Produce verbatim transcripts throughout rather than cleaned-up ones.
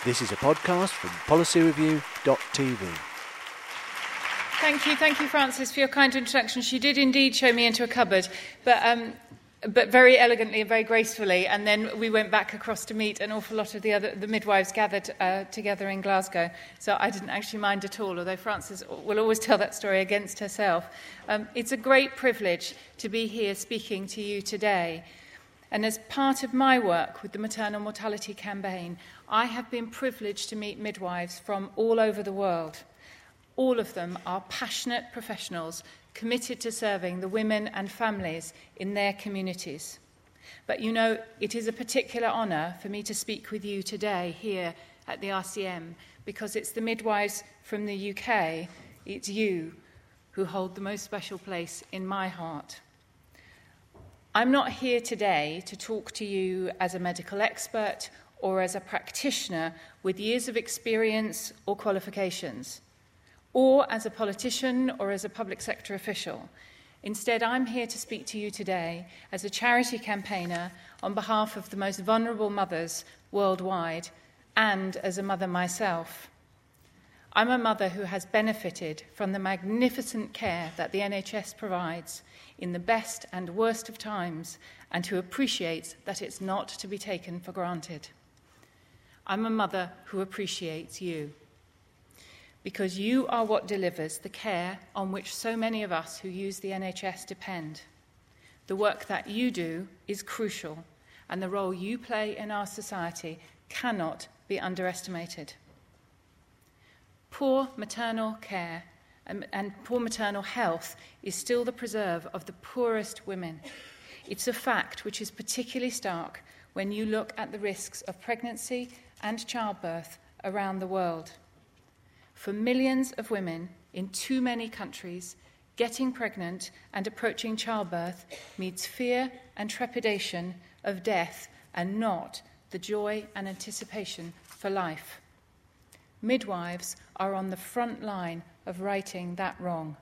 This is a podcast from policy review dot t v. Thank you, thank you, Frances, for your kind introduction. She did indeed show me into a cupboard, but um, but very elegantly and very gracefully. And then we went back across to meet an awful lot of the other the midwives gathered uh, together in Glasgow. So I didn't actually mind at all, although Frances will always tell that story against herself. Um, it's a great privilege to be here speaking to you today. And as part of my work with the Maternal Mortality Campaign, I have been privileged to meet midwives from all over the world. All of them are passionate professionals committed to serving the women and families in their communities. But you know, it is a particular honour for me to speak with you today here at the R C M, because it's the midwives from the U K, it's you, who hold the most special place in my heart. I'm not here today to talk to you as a medical expert or as a practitioner with years of experience or qualifications, or as a politician or as a public sector official. Instead, I'm here to speak to you today as a charity campaigner on behalf of the most vulnerable mothers worldwide, and as a mother myself. I'm a mother who has benefited from the magnificent care that the N H S provides in the best and worst of times, and who appreciates that it's not to be taken for granted. I'm a mother who appreciates you, because you are what delivers the care on which so many of us who use the N H S depend. The work that you do is crucial, and the role you play in our society cannot be underestimated. Poor maternal care and, and poor maternal health is still the preserve of the poorest women. It's a fact which is particularly stark when you look at the risks of pregnancy and childbirth around the world. For millions of women in too many countries, getting pregnant and approaching childbirth means fear and trepidation of death and not the joy and anticipation for life. Midwives are on the front line of righting that wrong.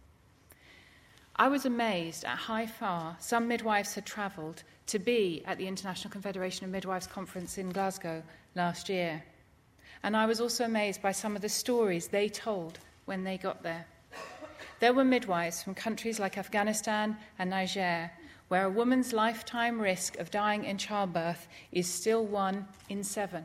I was amazed at how far some midwives had travelled to be at the International Confederation of Midwives Conference in Glasgow last year. And I was also amazed by some of the stories they told when they got there. There were midwives from countries like Afghanistan and Niger, where a woman's lifetime risk of dying in childbirth is still one in seven.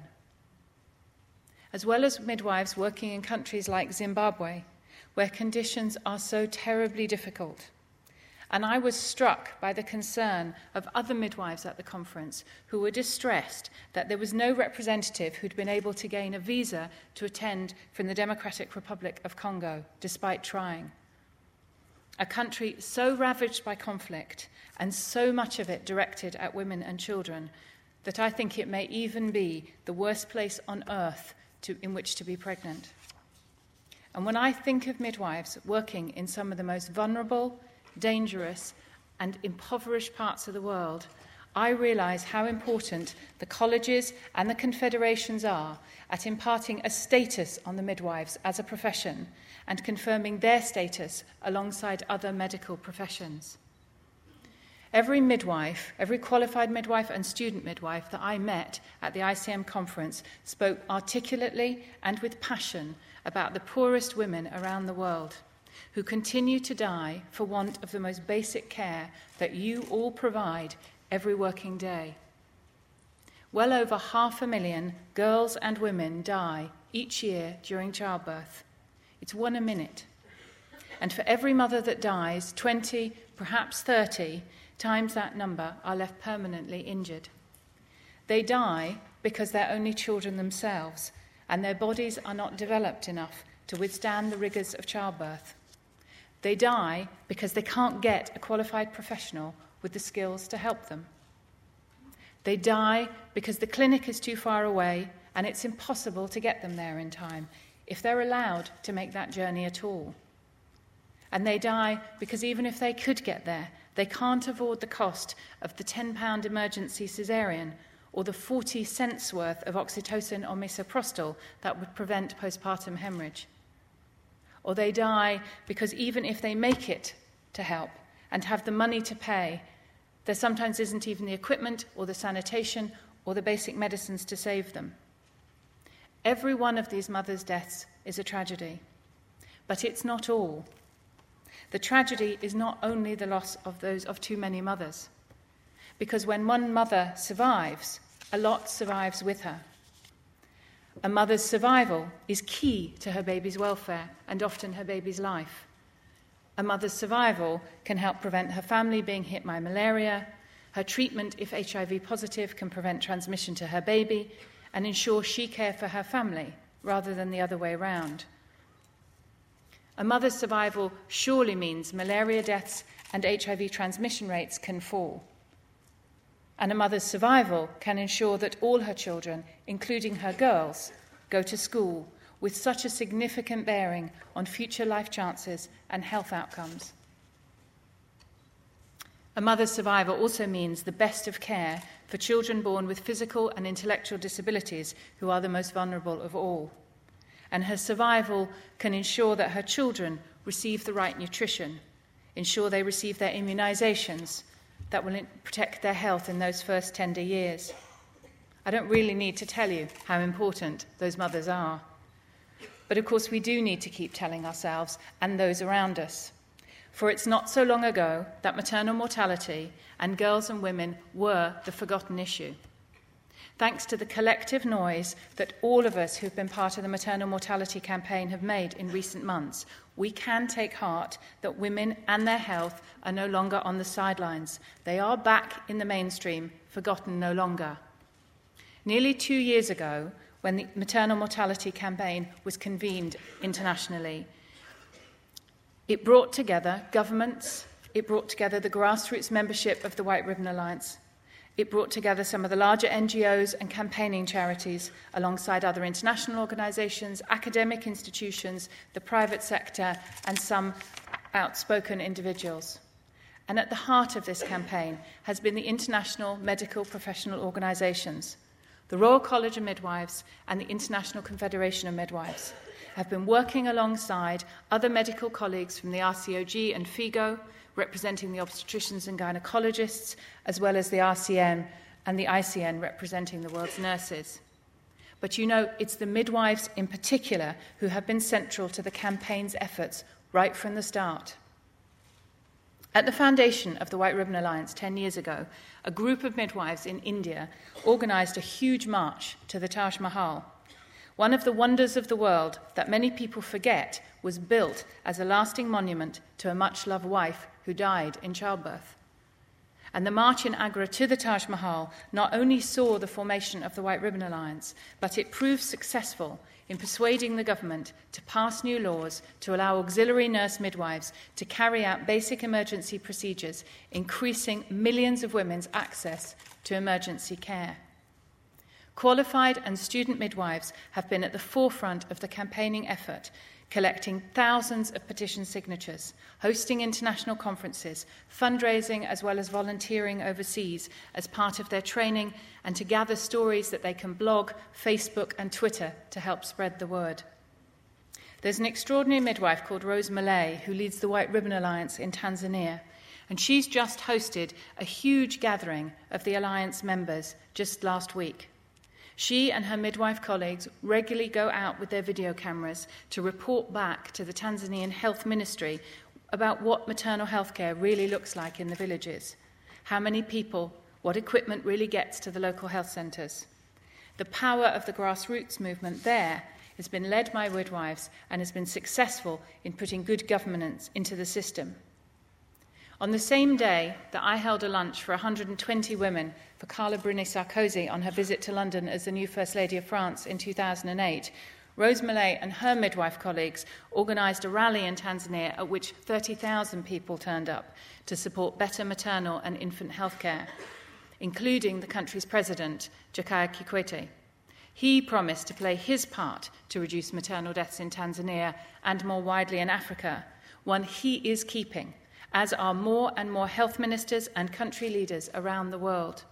As well as midwives working in countries like Zimbabwe, where conditions are so terribly difficult. And I was struck by the concern of other midwives at the conference who were distressed that there was no representative who'd been able to gain a visa to attend from the Democratic Republic of Congo, despite trying. A country so ravaged by conflict and so much of it directed at women and children that I think it may even be the worst place on earth to, in which to be pregnant. And when I think of midwives working in some of the most vulnerable, dangerous and impoverished parts of the world, I realise how important the colleges and the confederations are at imparting a status on the midwives as a profession and confirming their status alongside other medical professions. Every midwife, every qualified midwife and student midwife that I met at the I C M conference spoke articulately and with passion about the poorest women around the world, who continue to die for want of the most basic care that you all provide every working day. Well over half a million girls and women die each year during childbirth. It's one a minute. And for every mother that dies, twenty, perhaps thirty, times that number are left permanently injured. They die because they're only children themselves, and their bodies are not developed enough to withstand the rigours of childbirth. They die because they can't get a qualified professional with the skills to help them. They die because the clinic is too far away and it's impossible to get them there in time, if they're allowed to make that journey at all. And they die because even if they could get there, they can't afford the cost of the ten pound emergency caesarean or the forty cents worth of oxytocin or misoprostol that would prevent postpartum hemorrhage. Or they die because even if they make it to help and have the money to pay, there sometimes isn't even the equipment or the sanitation or the basic medicines to save them. Every one of these mothers' deaths is a tragedy. But it's not all. The tragedy is not only the loss of those of too many mothers, because when one mother survives, a lot survives with her. A mother's survival is key to her baby's welfare and often her baby's life. A mother's survival can help prevent her family being hit by malaria. Her treatment, if H I V positive, can prevent transmission to her baby and ensure she care for her family rather than the other way around. A mother's survival surely means malaria deaths and H I V transmission rates can fall. And a mother's survival can ensure that all her children, including her girls, go to school with such a significant bearing on future life chances and health outcomes. A mother's survival also means the best of care for children born with physical and intellectual disabilities who are the most vulnerable of all. And her survival can ensure that her children receive the right nutrition, ensure they receive their immunisations that will protect their health in those first tender years. I don't really need to tell you how important those mothers are. But of course we do need to keep telling ourselves and those around us. For it's not so long ago that maternal mortality and girls and women were the forgotten issue. Thanks to the collective noise that all of us who've been part of the maternal mortality campaign have made in recent months, we can take heart that women and their health are no longer on the sidelines. They are back in the mainstream, forgotten no longer. Nearly two years ago, when the maternal mortality campaign was convened internationally, it brought together governments, it brought together the grassroots membership of the White Ribbon Alliance, it brought together some of the larger N G Os and campaigning charities, alongside other international organisations, academic institutions, the private sector, and some outspoken individuals. And at the heart of this campaign has been the international medical professional organisations. The Royal College of Midwives and the International Confederation of Midwives have been working alongside other medical colleagues from the R C O G and FIGO, representing the obstetricians and gynecologists, as well as the R C N and the I C N, representing the world's nurses. But you know, it's the midwives in particular who have been central to the campaign's efforts right from the start. At the foundation of the White Ribbon Alliance ten years ago, a group of midwives in India organised a huge march to the Taj Mahal. One of the wonders of the world that many people forget was built as a lasting monument to a much-loved wife who died in childbirth. And the march in Agra to the Taj Mahal not only saw the formation of the White Ribbon Alliance, but it proved successful in persuading the government to pass new laws to allow auxiliary nurse midwives to carry out basic emergency procedures, increasing millions of women's access to emergency care. Qualified and student midwives have been at the forefront of the campaigning effort, collecting thousands of petition signatures, hosting international conferences, fundraising as well as volunteering overseas as part of their training, and to gather stories that they can blog, Facebook and Twitter to help spread the word. There's an extraordinary midwife called Rose Malay who leads the White Ribbon Alliance in Tanzania, and she's just hosted a huge gathering of the Alliance members just last week. She and her midwife colleagues regularly go out with their video cameras to report back to the Tanzanian Health Ministry about what maternal health care really looks like in the villages, how many people, what equipment really gets to the local health centres. The power of the grassroots movement there has been led by midwives and has been successful in putting good governance into the system. On the same day that I held a lunch for one hundred twenty women for Carla Bruni Sarkozy on her visit to London as the new First Lady of France in two thousand eight, Rose Malay and her midwife colleagues organised a rally in Tanzania at which thirty thousand people turned up to support better maternal and infant health care, including the country's president, Jakaya Kikwete. He promised to play his part to reduce maternal deaths in Tanzania and more widely in Africa, one he is keeping, as are more and more health ministers and country leaders around the world.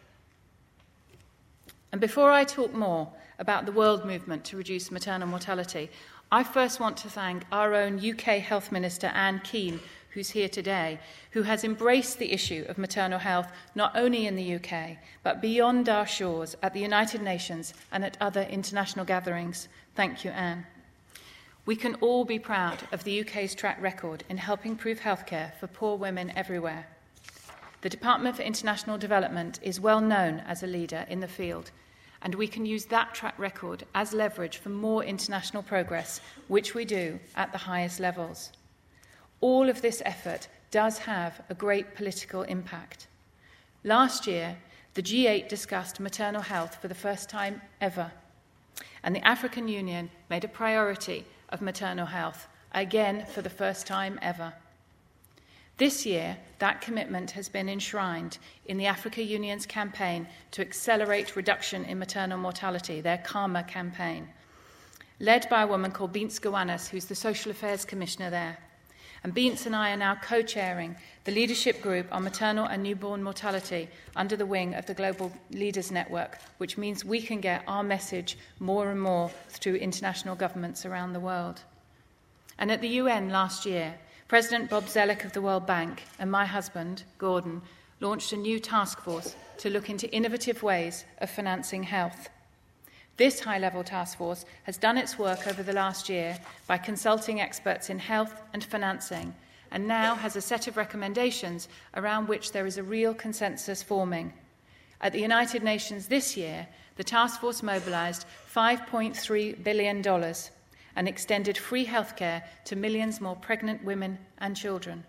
And before I talk more about the world movement to reduce maternal mortality, I first want to thank our own U K Health Minister Anne Keane, who's here today, who has embraced the issue of maternal health not only in the U K, but beyond our shores at the United Nations and at other international gatherings. Thank you, Anne. We can all be proud of the U K's track record in helping improve healthcare for poor women everywhere. The Department for International Development is well known as a leader in the field, and we can use that track record as leverage for more international progress, which we do at the highest levels. All of this effort does have a great political impact. Last year, the G eight discussed maternal health for the first time ever, and the African Union made a priority of maternal health, again for the first time ever. This year, that commitment has been enshrined in the Africa Union's campaign to accelerate reduction in maternal mortality, their Karma campaign, led by a woman called Beants Gowanus, who's the Social Affairs Commissioner there. And Beants and I are now co-chairing the leadership group on maternal and newborn mortality under the wing of the Global Leaders Network, which means we can get our message more and more through international governments around the world. And at the U N last year, President Bob Zellick of the World Bank and my husband, Gordon, launched a new task force to look into innovative ways of financing health. This high-level task force has done its work over the last year by consulting experts in health and financing, and now has a set of recommendations around which there is a real consensus forming. At the United Nations this year, the task force mobilised five point three billion dollars and extended free healthcare to millions more pregnant women and children.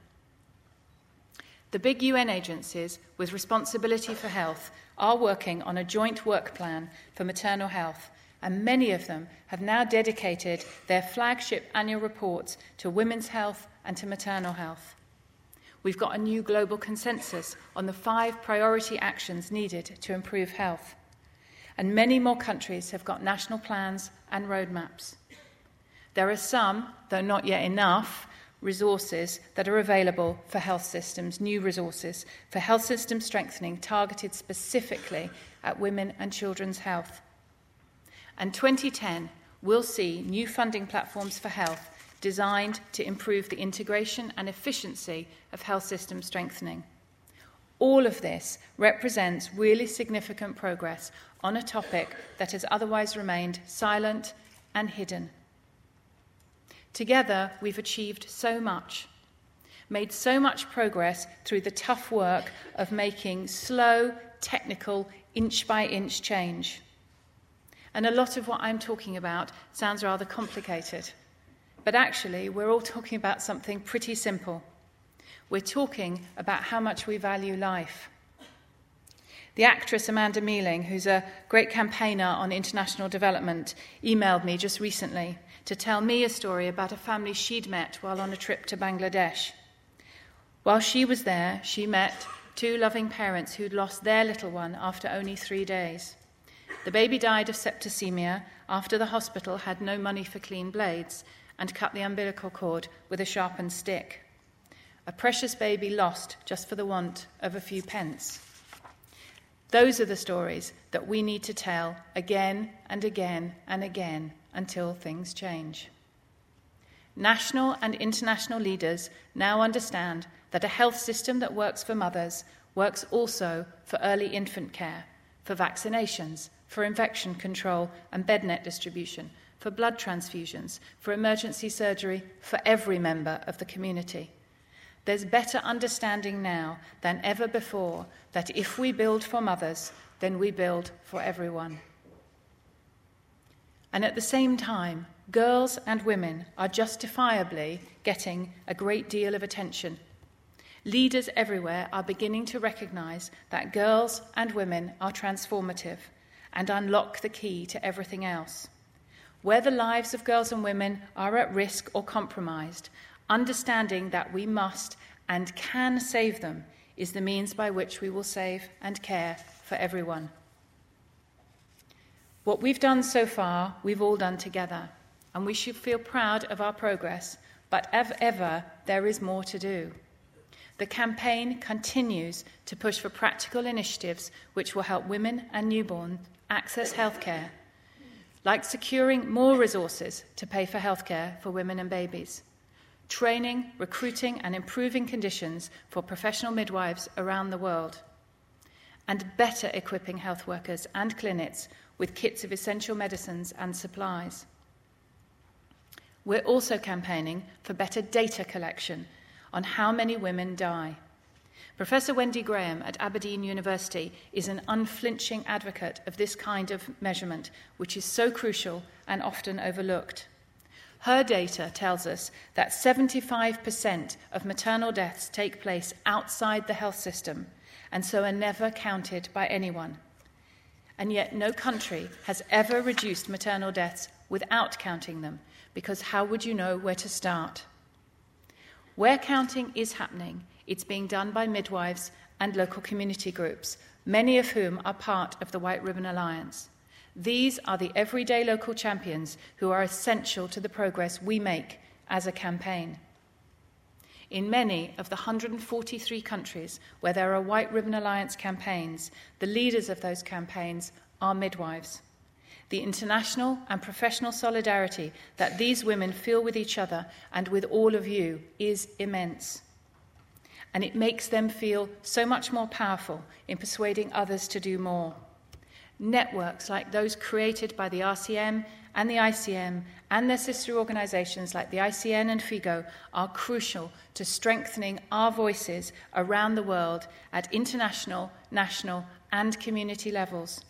The big U N agencies with responsibility for health are working on a joint work plan for maternal health, and many of them have now dedicated their flagship annual reports to women's health and to maternal health. We've got a new global consensus on the five priority actions needed to improve health, and many more countries have got national plans and roadmaps. There are some, though not yet enough, resources that are available for health systems, new resources for health system strengthening targeted specifically at women and children's health. And twenty ten will see new funding platforms for health designed to improve the integration and efficiency of health system strengthening. All of this represents really significant progress on a topic that has otherwise remained silent and hidden. Together, we've achieved so much, made so much progress through the tough work of making slow, technical, inch-by-inch change. And a lot of what I'm talking about sounds rather complicated. But actually, we're all talking about something pretty simple. We're talking about how much we value life. The actress Amanda Mealing, who's a great campaigner on international development, emailed me just recently to tell me a story about a family she'd met while on a trip to Bangladesh. While she was there, she met two loving parents who'd lost their little one after only three days. The baby died of septicemia after the hospital had no money for clean blades and cut the umbilical cord with a sharpened stick. A precious baby lost just for the want of a few pence. Those are the stories that we need to tell again and again and again until things change. National and international leaders now understand that a health system that works for mothers works also for early infant care, for vaccinations, for infection control and bed net distribution, for blood transfusions, for emergency surgery, for every member of the community. There's better understanding now than ever before that if we build for mothers, then we build for everyone. And at the same time, girls and women are justifiably getting a great deal of attention. Leaders everywhere are beginning to recognise that girls and women are transformative and unlock the key to everything else. Where the lives of girls and women are at risk or compromised, understanding that we must and can save them is the means by which we will save and care for everyone. What we've done so far, we've all done together, and we should feel proud of our progress, but as ever, there is more to do. The campaign continues to push for practical initiatives which will help women and newborns access healthcare, like securing more resources to pay for healthcare for women and babies, training, recruiting and improving conditions for professional midwives around the world, and better equipping health workers and clinics with kits of essential medicines and supplies. We're also campaigning for better data collection on how many women die. Professor Wendy Graham at Aberdeen University is an unflinching advocate of this kind of measurement, which is so crucial and often overlooked. Her data tells us that seventy-five percent of maternal deaths take place outside the health system and so are never counted by anyone. And yet no country has ever reduced maternal deaths without counting them, because how would you know where to start? Where counting is happening, it's being done by midwives and local community groups, many of whom are part of the White Ribbon Alliance. These are the everyday local champions who are essential to the progress we make as a campaign. In many of the one hundred forty-three countries where there are White Ribbon Alliance campaigns, the leaders of those campaigns are midwives. The international and professional solidarity that these women feel with each other and with all of you is immense. And it makes them feel so much more powerful in persuading others to do more. Networks like those created by the R C M and the I C M and their sister organisations like the I C N and FIGO are crucial to strengthening our voices around the world at international, national and community levels.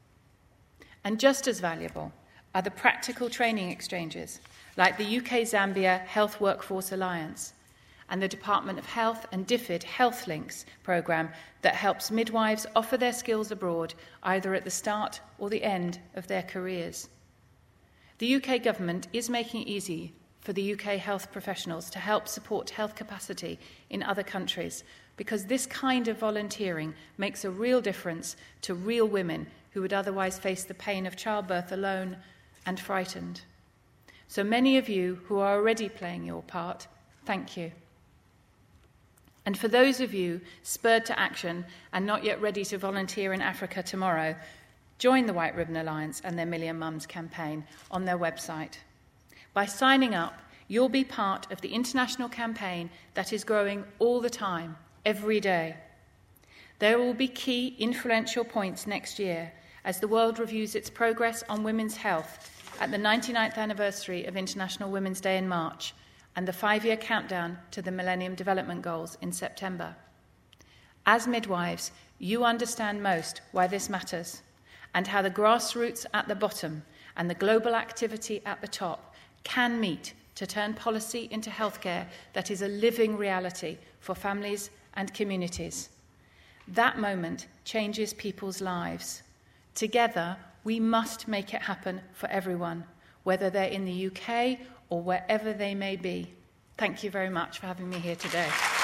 And just as valuable are the practical training exchanges like the U K Zambia Health Workforce Alliance and the Department of Health and DFID Health Links programme that helps midwives offer their skills abroad either at the start or the end of their careers. The U K government is making it easy for the U K health professionals to help support health capacity in other countries because this kind of volunteering makes a real difference to real women who would otherwise face the pain of childbirth alone and frightened. So many of you who are already playing your part, thank you. And for those of you spurred to action and not yet ready to volunteer in Africa tomorrow, join the White Ribbon Alliance and their Million Mums campaign on their website. By signing up, you'll be part of the international campaign that is growing all the time, every day. There will be key influential points next year as the world reviews its progress on women's health at the ninety-ninth anniversary of International Women's Day in March and the five-year countdown to the Millennium Development Goals in September. As midwives, you understand most why this matters and how the grassroots at the bottom and the global activity at the top can meet to turn policy into healthcare that is a living reality for families and communities. That moment changes people's lives. Together, we must make it happen for everyone, whether they're in the U K or wherever they may be. Thank you very much for having me here today.